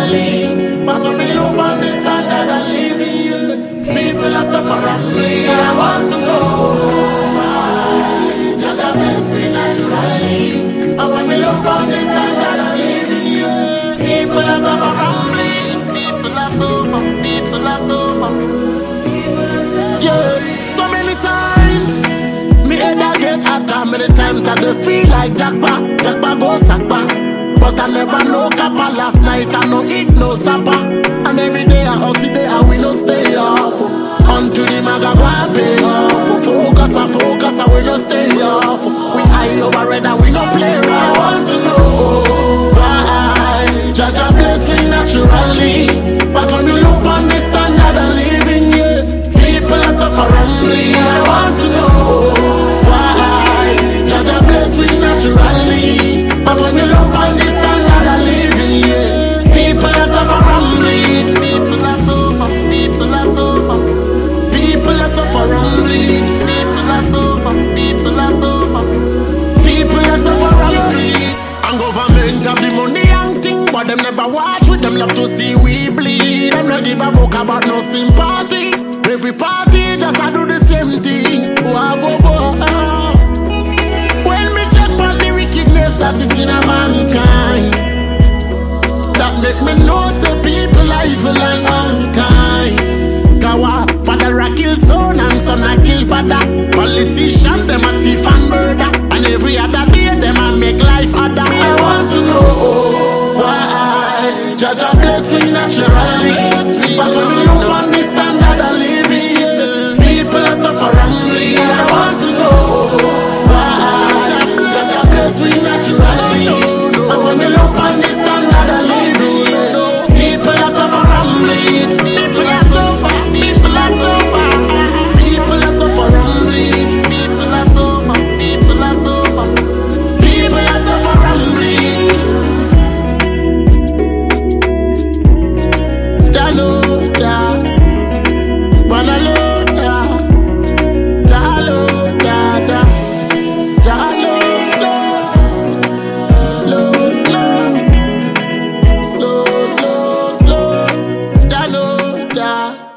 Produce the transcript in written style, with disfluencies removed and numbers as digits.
naturally. But when we look on the standard of living, yeah, people are suffering. I want to know why Jaja bless me naturally. But when we look on the standard of living, yeah, people are suffering. People are suffering. People are suffering. Yeah, so many times me head I get hotter. Many times I do feel like Jackpa go Sakpa. But I never know kappa. Last night I no eat no supper. And every day I hustle day I will no stay off. Until the maga go pay off. Focus I will no stay off. We high over red and we no play rough. I want to know why Jaja bless me naturally. But when you look on the standard of living, yeah, people are suffering. I want to know why Jaja bless me naturally. But when you look on the standard of living, yeah, people are suffering. People are suffering. People are suffering. People are suffering. People are suffering. People are suffering. People are suffering. And government have the money and thing, but them never watch with them love to see we bleed. Them not give a book about no sympathy. Every party just a do the same thing. When me check on the wickedness that is in a mankind, that make me know say people are evil and unkind. Kawa, father a kill son and son a kill father. Politician them a